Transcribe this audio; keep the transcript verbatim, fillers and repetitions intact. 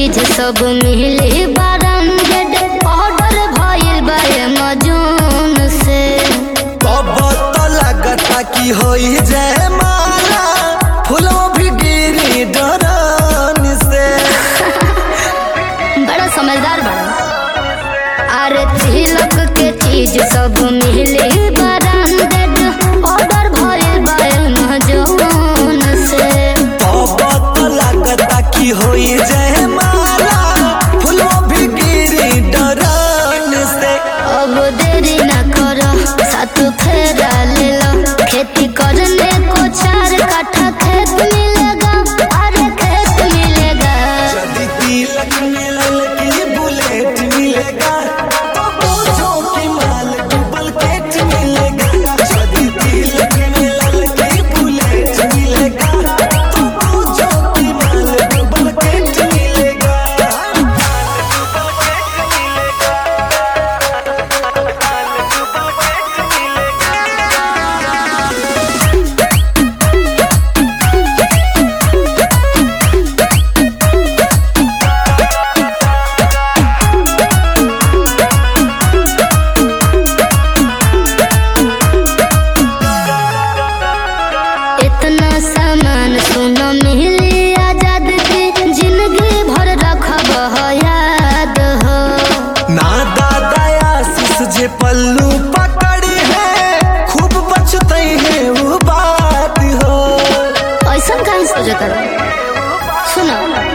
चीज सब मिली ब्रांडेड ऑर्डर भइल बा अमेज़न से। अब तो लगता कि होई जाए माला फूलों भी गिरी डरन से। बड़ा समझदार बड़ा। अरे तिलक के चीज सब मिली ब्रांडेड ऑर्डर भइल बा अमेज़न से। अब तो लगता कि होई जाए माला फूलों भी गिरी डरन से। अब देरी न करो साथ फेरा ले लो, खेती करने को चार काठा खेत मिलेगा, अरे खेत मिलेगा। यदि तिलक मिलल की बुलेट मिलेगा तो पूछो कि माल डबल केट मिलेगा। यदि तिलक मिलल की बुलेट मिलेगा तो पूछो कि माल डबल केट मिलेगा। इतना सामान सुनो मिली आजाद की, जिंदगी भर रखब हो याद हो। ना दादा आशीष जे पल्लू पकड़ी है खूब बचते हैं वो बात हो। ऐसा कहीं सोचता सुनो